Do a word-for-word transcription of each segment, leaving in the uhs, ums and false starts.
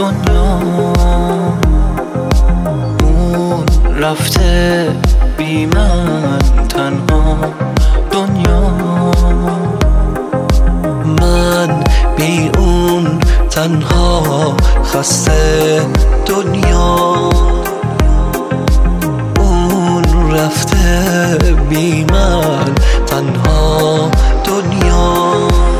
دنیا اون رفته بی من تنها دنیا من بی اون تنها خسته دنیا اون رفته بی من تنها دنیا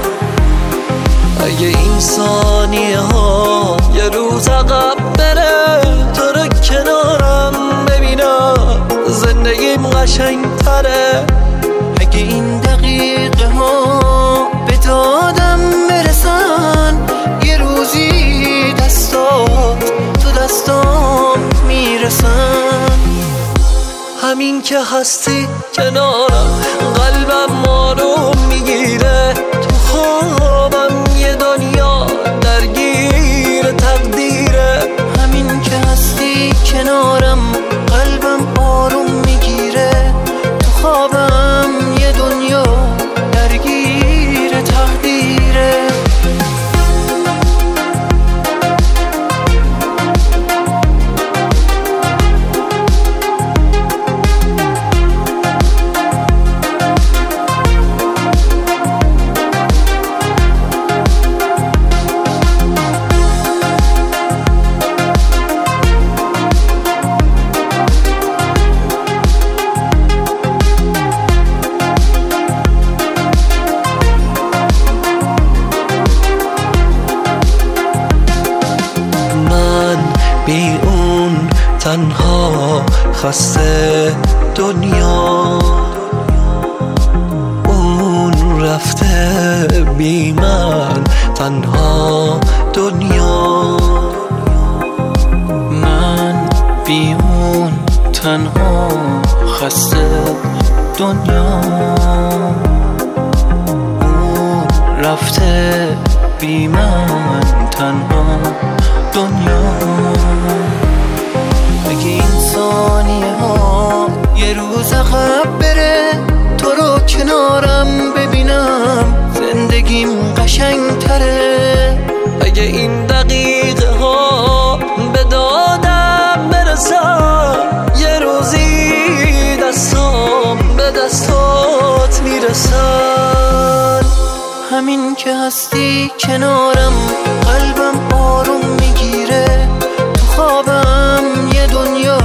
اگه این ثانیه ها یه روز عقب بره تو رو کنارم ببینم زندگیم قشنگ تره اگه این دقیقه ها به دادم برسن یه روزی دستات تو دستام میرسن همین که هستی کنارم قلبم آروم میگیره تو خوابم یه دنیا درگیر تقدیره همین که هستی کنارم قلبم آروم میگیره تو خوابم یه دنیا درگیر تقدیره بی اون تنها خسته دنیا اون رفته بی من تنها دنیا من بی اون تنها خسته دنیا اون رفته بی من تنها دنیا اگه این ثانیه ها یه روز عقب بره تو رو کنارم ببینم زندگیم قشنگ تره اگه این دقیقه ها به دادم برسن یه روزی دستام به دستات میرسن همین که هستی کنارم قلبم آروم میگیره تو خوابم یه دنیا